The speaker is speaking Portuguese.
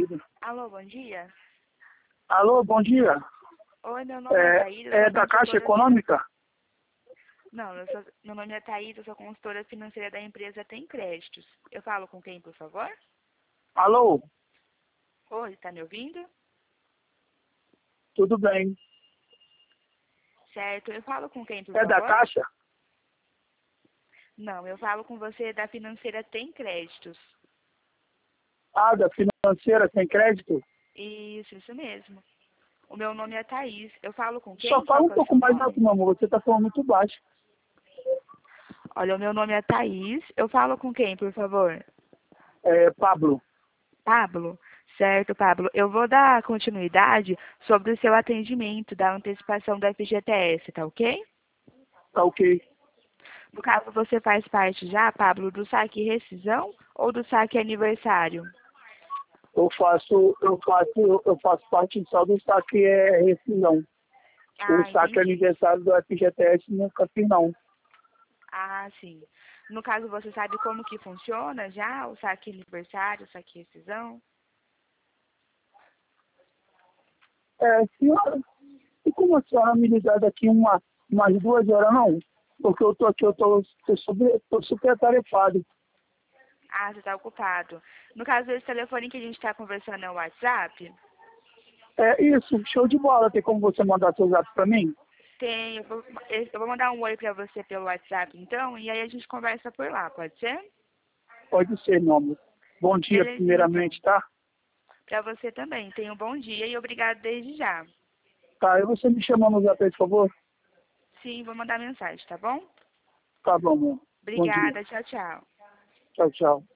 atendido. Alô, bom dia. Alô, bom dia. Oi, meu nome é Thaís. É da Caixa Econômica? Não, meu nome é Thaís, eu sou consultora financeira da empresa Tem Créditos. Eu falo com quem, por favor? Alô, Oi, tá me ouvindo? tudo bem. Certo, eu falo com quem, por É da favor? Caixa? Não, eu falo com você da financeira Tem Créditos. Ah, da financeira sem crédito? Isso mesmo. O meu nome é Thaís. Eu falo com Só quem? fala Qual um que é o pouco seu mais alto, nome? meu amor. Você tá falando muito baixo. Olha, o meu nome é Thaís. Eu falo com quem, por favor? É, Pablo. Pablo? Certo, Pablo. Eu vou dar continuidade sobre o seu atendimento da antecipação do FGTS, tá ok? Tá ok. No caso, você faz parte já, Pablo, do saque rescisão ou do saque aniversário? Eu faço parte só do saque rescisão. O Ah, saque entendi. aniversário do FGTS nunca fiz, não. Ah, sim. No caso, você sabe como que funciona já o saque aniversário, o saque rescisão? Senhora, e como a senhora me ligar daqui umas 2 horas, não? Porque eu tô aqui, tô super atarefado. Ah, você está ocupado. No caso, esse telefone que a gente está conversando é o WhatsApp? É isso, show de bola. Tem como você mandar seu zap pra mim? Tem, eu vou mandar um oi para você pelo WhatsApp, então, e aí a gente conversa por lá, pode ser? Pode ser, meu amor. Bom dia, Belezinha, então. primeiramente, tá? Para você também. Tenha um bom dia e obrigado desde já. Tá, e você me chama no zap aí, por favor? Sim, vou mandar mensagem, tá bom? Tá bom, amor. Bom dia. Obrigada, tchau, tchau. Tchau, tchau.